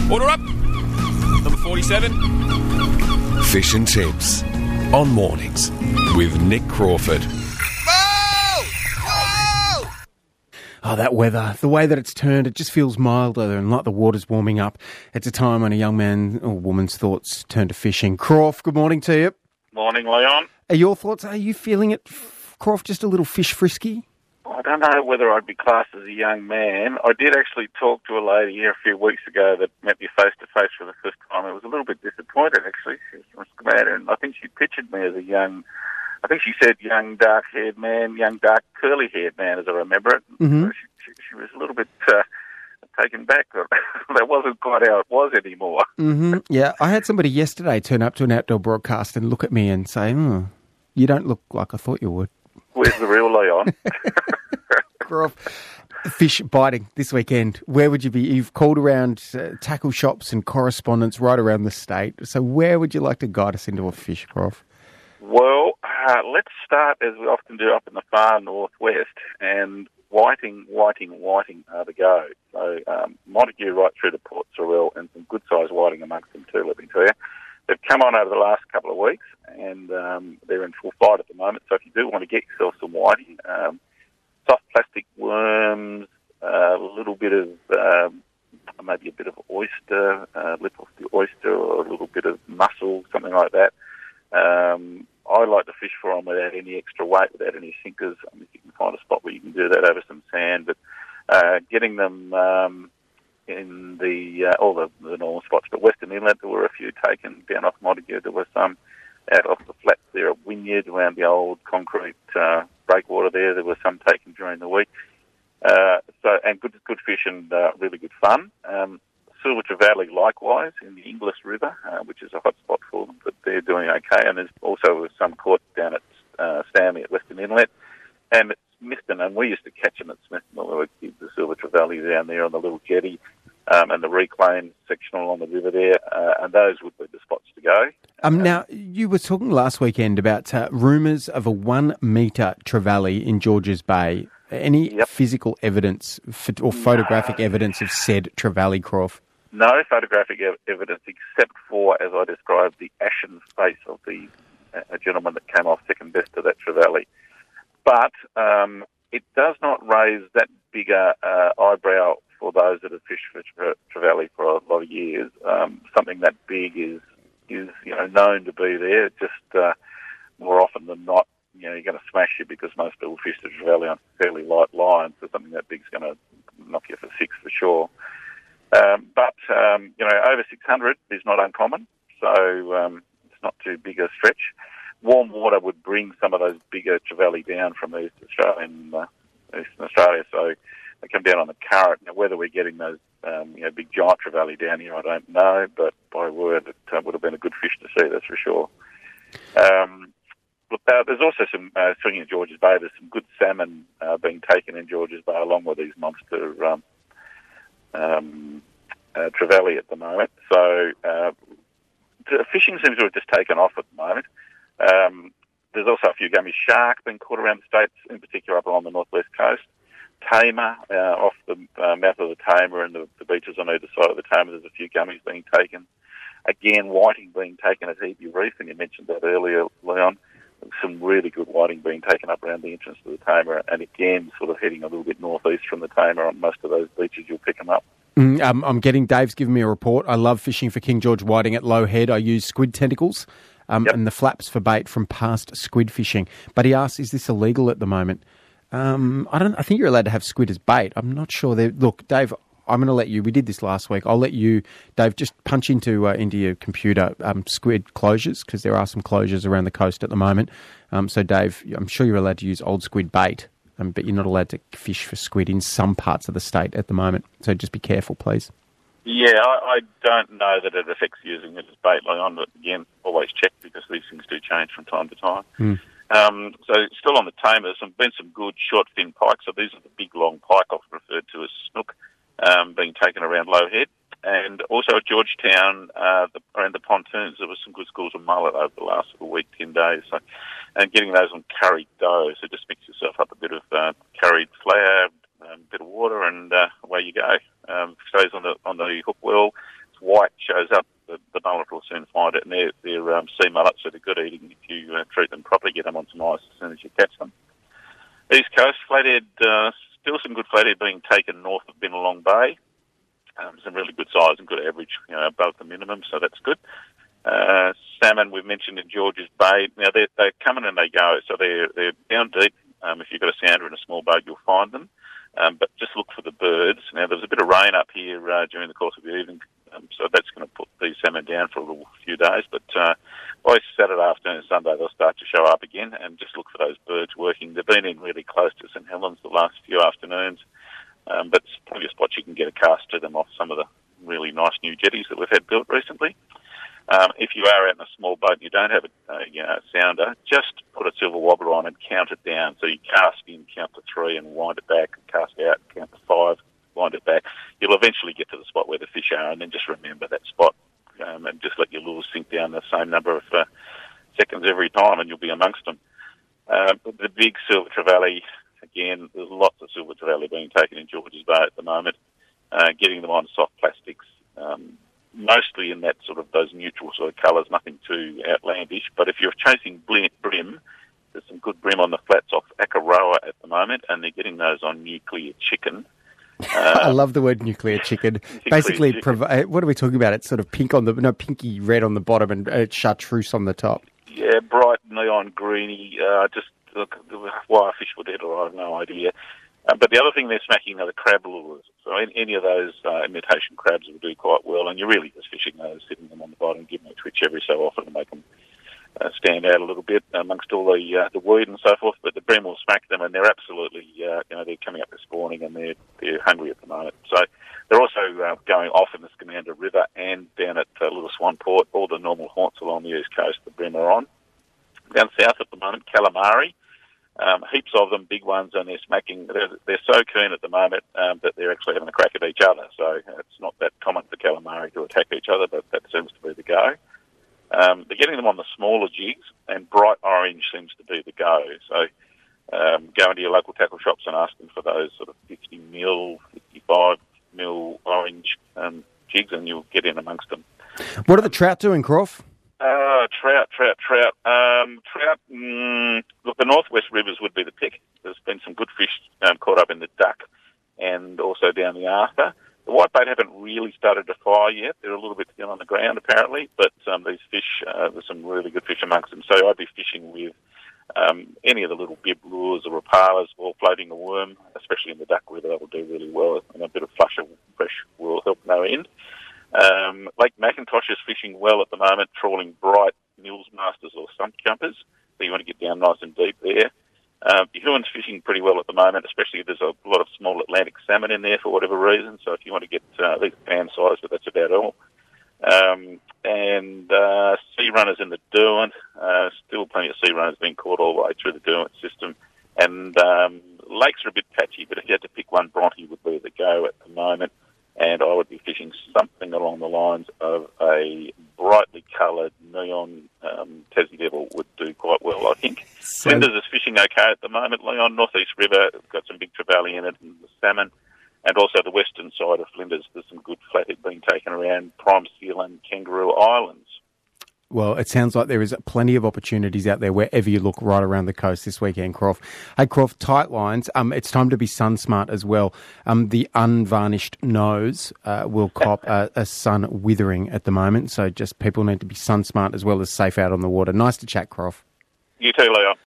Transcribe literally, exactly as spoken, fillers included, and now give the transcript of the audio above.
Order up. Number forty-seven. Fish and Chips on Mornings with Nick Crawford. Oh, that weather, the way that it's turned, it just feels milder and like the water's warming up. It's a time when a young man or woman's thoughts turn to fishing. Croft, good morning to you. Morning, Leon. Are your thoughts, are you feeling it, Croft, just a little fish frisky? I don't know whether I'd be classed as a young man. I did actually talk to a lady here a few weeks ago that met me face-to-face for the first time. I was a little bit disappointed, actually. She was from Scamander, and I think she pictured me as a young... I think she said young dark-haired man, young dark curly-haired man, as I remember it. Mm-hmm. So she, she, she was a little bit uh, taken back. That wasn't quite how it was anymore. Mm-hmm. Yeah, I had somebody yesterday turn up to an outdoor broadcast and look at me and say, oh, you don't look like I thought you would. Where's the real Leon? Fish biting this weekend. Where would you be? You've called around uh, tackle shops and correspondents right around the state. So where would you like to guide us into a fish, Croft? Well, uh, let's start, as we often do, up in the far northwest, and whiting, whiting, whiting are the go. So um, Montague right through to Port Sorell, and some good-sized whiting amongst them too, let me tell you. They've come on over the last couple of weeks, and um, they're in full flight at the moment. So if you do want to get yourself some whiting, um, soft plastic worms, uh, a little bit of, um, maybe a bit of oyster, uh, lip off the oyster, or a little bit of mussel, something like that. Um, I like to fish for them without any extra weight, without any sinkers. I mean, if you can find a spot where you can do that over some sand, but uh, getting them um, in the uh, all the, the normal spots. But Western Inlet, there were a few taken. Down off Montague, there were some out off the flats there at Wynyard, around the old concrete uh, breakwater there. There were some taken during the week. Uh, so and good good fish and uh, really good fun. Um, Silver Trevally likewise in the Inglis River, uh, which is a hot spot for them, but they're doing okay. And there's also some caught down at uh, Stanley at Western Inlet. And at Smithton, and we used to catch them at Smithton, when we were kids, the Silver Trevally down there on the little jetty, um, and the reclaim sectional on the river there, uh, and those would be the spots to go. Um, now, you were talking last weekend about uh, rumours of a one-metre trevally in Georges Bay. Any Yep. physical evidence for, or photographic no. evidence of said trevally, Croft? No photographic ev- evidence except for, as I described, the ashen face of the uh, gentleman that came off second best to that trevally. But um, it does not raise that bigger uh, eyebrow for those that have fished for tre- trevally for a lot of years. Um, something that big is, is you know, known to be there. Just uh, more often than not, you know, you're going to smash you because most people fish the trevally on fairly light lines, so something that big's going to knock you for six for sure. Um, but, um, you know, over six hundred is not uncommon, so um, it's not too big a stretch. Warm water would bring some of those bigger trevally down from East Australian, uh, Eastern Australia, so they come down on the current. Now, whether we're getting those, um, you know, big giant trevally down here, I don't know, but by word, it uh, would have been a good fish to see, that's for sure. Um, Look, uh, there's also some, uh, swinging at Georges Bay, there's some good salmon uh, being taken in Georges Bay along with these monster um, um, uh, trevally at the moment. So uh, the fishing seems to have just taken off at the moment. Um, there's also a few gummy shark being caught around the states, in particular up along the northwest coast. Tamer, uh, off the uh, mouth of the Tamer and the, the beaches on either side of the Tamer, there's a few gummies being taken. Again, whiting being taken at Hebe Reef, and you mentioned that earlier, Leon. Some really good whiting being taken up around the entrance to the Tamer, and again, sort of heading a little bit northeast from the Tamer on most of those beaches, you'll pick them up. Mm, um, I'm getting, Dave's giving me a report. I love fishing for King George whiting at low head. I use squid tentacles um, yep. and the flaps for bait from past squid fishing. But he asks, is this illegal at the moment? Um, I don't. I think you're allowed to have squid as bait. I'm not sure. Look, Dave, I'm going to let you, we did this last week, I'll let you, Dave, just punch into uh, into your computer um, squid closures, because there are some closures around the coast at the moment. Um, so, Dave, I'm sure you're allowed to use old squid bait, um, but you're not allowed to fish for squid in some parts of the state at the moment. So just be careful, please. Yeah, I, I don't know that it affects using it as bait. Like on, but again, always check, because these things do change from time to time. Mm. Um, so still on the Tamer, there's been some good short fin pike. So these are the big long pike, often referred to as snook, um, being taken around Low Head. And also at Georgetown, uh, the, around the pontoons, there were some good schools of mullet over the last sort of week, ten days. So, and getting those on curried dough. So just mix yourself up a bit of uh, curried flour, a um, bit of water, and uh, away you go. Um, stays on the on the hook well. It's shows up, the, the mullet will soon find it, and they're, they're um, sea mullets that are good eating if you uh, treat them properly, get them on some ice as soon as you catch them. East Coast, flathead, uh, still some good flathead being taken north of Bennelong Bay. Um, some really good size and good average, you know, above the minimum, so that's good. Uh, salmon, we've mentioned in Georges Bay. Now, they're, they're coming and they go, so they're, they're down deep. Um, if you've got a sounder in a small boat, you'll find them. Um, but just look for the birds. Now, there was a bit of rain up here uh, during the course of the evening, um, so that's going to put these salmon down for a little few days. But uh, by Saturday afternoon and Sunday, they'll start to show up again, and just look for those birds working. They've been in really close to St Helens the last few afternoons, um, but there's plenty of spots you can get a cast to them off some of the really nice new jetties that we've had built recently. Um, if you are out in a small boat and you don't have a, uh, you know, a sounder, just put a silver wobbler on and count it down. So you cast in, count to three and wind it back, cast out, count to five, wind it back. You'll eventually get to the spot where the fish are, and then just remember that spot um, and just let your lures sink down the same number of uh, seconds every time, and you'll be amongst them. Uh, the big silver trevally, again, there's lots of silver trevally being taken in Georges Bay at the moment, uh, getting them on soft plastics, um, mostly in that sort of those neutral sort of colours, nothing too outlandish. But if you're chasing brim, there's some good brim on the flats off Akaroa at the moment, and they're getting those on nuclear chicken. Uh, I love the word nuclear chicken. nuclear Basically, chicken. Provi- what are we talking about? It's sort of pink on the, no, pinky red on the bottom and uh, chartreuse on the top. Yeah, bright neon greeny. Uh, just look, why a fish would eat it, I have no idea. Uh, but the other thing they're smacking are the crab lures. So any, any of those uh, imitation crabs will do quite well, and you're really just fishing those, sitting them on the bottom, giving them a twitch every so often to make them uh, stand out a little bit amongst all the uh, the weed and so forth. But the brim will smack them, and they're absolutely, uh, you know, they're coming up this morning, and they're they're hungry at the moment. So they're also uh, going off in the Scamander River and down at uh, Little Swan Port, all the normal haunts along the east coast. The brim are on. Down south at the moment, calamari. Um, heaps of them, big ones, and they're smacking. They're, they're so keen at the moment um, that they're actually having a crack at each other. So it's not that common for calamari to attack each other, but that seems to be the go. Um, they're getting them on the smaller jigs, and bright orange seems to be the go. So um, go into your local tackle shops and ask them for those sort of fifty mil, fifty-five mil orange um, jigs, and you'll get in amongst them. What are the trout doing, Croft? Uh, trout, trout, trout. Um, trout, mm, look, the northwest rivers would be the pick. There's been some good fish um, caught up in the Duck and also down the Arthur. The whitebait haven't really started to fire yet. They're a little bit thin on the ground, apparently, but um, these fish, uh, there's some really good fish amongst them. So I'd be fishing with um, any of the little bib lures or opalas or floating a worm, especially in the Duck River. That will do really well, and a bit of flush of fresh will help no end. Um, Lake McIntosh is fishing well at the moment, trawling bright Mills Masters or stump jumpers. So you want to get down nice and deep there. Uh, Huon's fishing pretty well at the moment, especially if there's a lot of small Atlantic salmon in there for whatever reason. So if you want to get uh, these pan size, but that's about all. Um, and uh, sea runners in the Derwent, uh, still plenty of sea runners being caught all the way through the Derwent system. And um, lakes are a bit patchy, but if you had to pick one, Bronte would be the go at the moment. And I would be fishing something along the lines of a brightly coloured neon um, Tassie Devil would do quite well, I think. So, Flinders is fishing okay at the moment. Leon, North East River, got some big trevally in it, and the salmon. And also the western side of Flinders, there's some good flathead being taken around Prime Seal and Kangaroo Islands. well, it sounds like there is plenty of opportunities out there wherever you look right around the coast this weekend, Croft. Hey, Croft, tight lines. Um, it's time to be sun smart as well. Um, the unvarnished nose uh, will cop a, a sun withering at the moment, so just people need to be sun smart as well as safe out on the water. Nice to chat, Croft. You too, Leo.